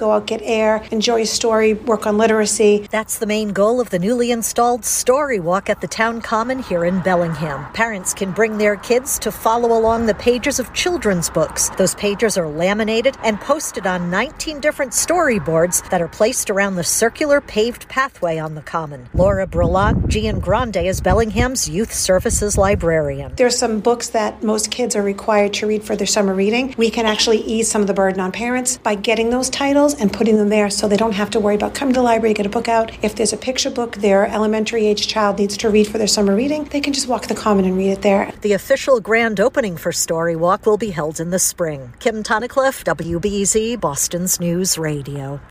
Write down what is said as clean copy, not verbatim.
go out, get air, enjoy a story, work on literacy. That's the main goal of the newly installed Story Walk at the Town Common here in Bellingham. Parents can bring their kids to follow along the pages of children's books. Those pages are laminated and posted on 19 different storyboards that are placed around the circular paved pathway on the Common. Laura Brulot, Gian Grande is Bellingham's Youth Services Librarian. There's some books that most kids are required to read for their summer reading. We can actually ease some of the burden on parents by getting those titles and putting them there so they don't have to worry about coming to the library, get a book out. If there's a picture book their elementary age child needs to read for their summer reading, they can just walk the Common and read it there. The official grand opening for Story Walk will be held in the spring. Kim Tunnicliffe, WBZ, Boston's News Radio.